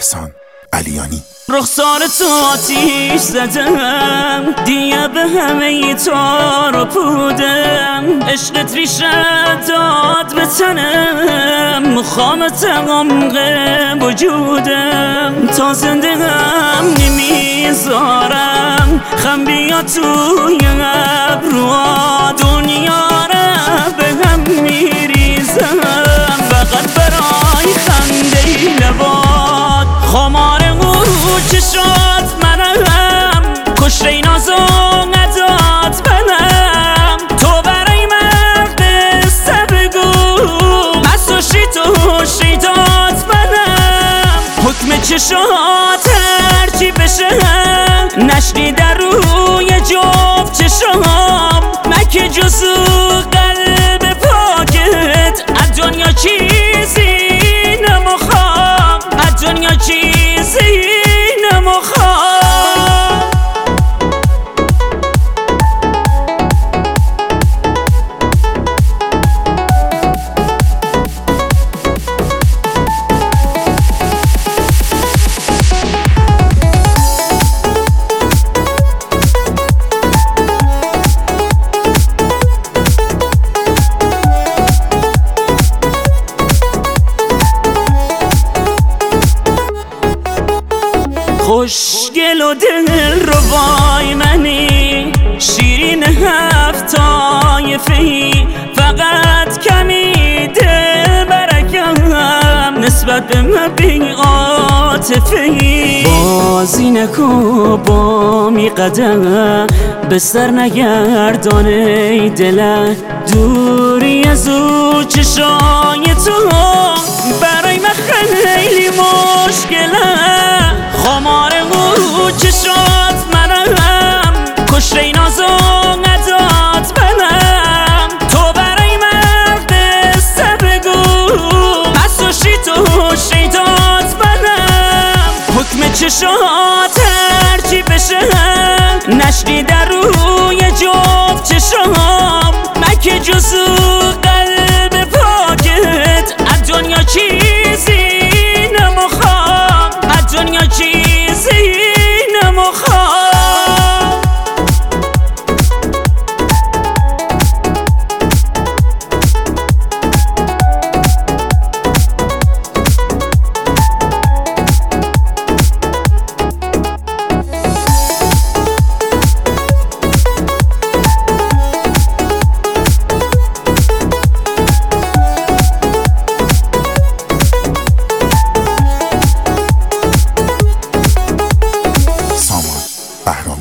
احسان علیانی. رخسار تو آتیش زدم، دیگه به همه تار و پودم، عشقت ریشه داد به تنم، مخامت عمق وجودم، تا زنده هم نمیذارم خم بیا توی ابروها، دنیا را به هم میریزم، فقط برای خنده لبات، خمار چشات منم، کشته ناز و نداد منم، تو برای من قصه بگو، مسوشی تو شیدات منم، حکم چشات هرچی بشه نشنی در روی جفت چشام، مکه جزو قلب پاکت، از دنیا چیزی نمیخوام، از دنیا چیزی خوشگل و دل رو وای منی، شیرین هفت طایفه‌ای، فقط کمی دل برکم نسبت به من بی عاطفه‌ای، بازی نکن با می قدم به سر نگردان ای دلم، دوری از او چشای تو برای من خیلی مشکله، خمار چشات منم، کشته ناز و نداد منم، تو برای من قصه بگو، مسوشی تو شیدات منم، حکم چشات هرچی بشه نشنی در روی جفت چشام، مکه جزو قلب پاکت، از دنیا چیزی نمیخوام، از دنیا چیزی نمیخوام. بهرام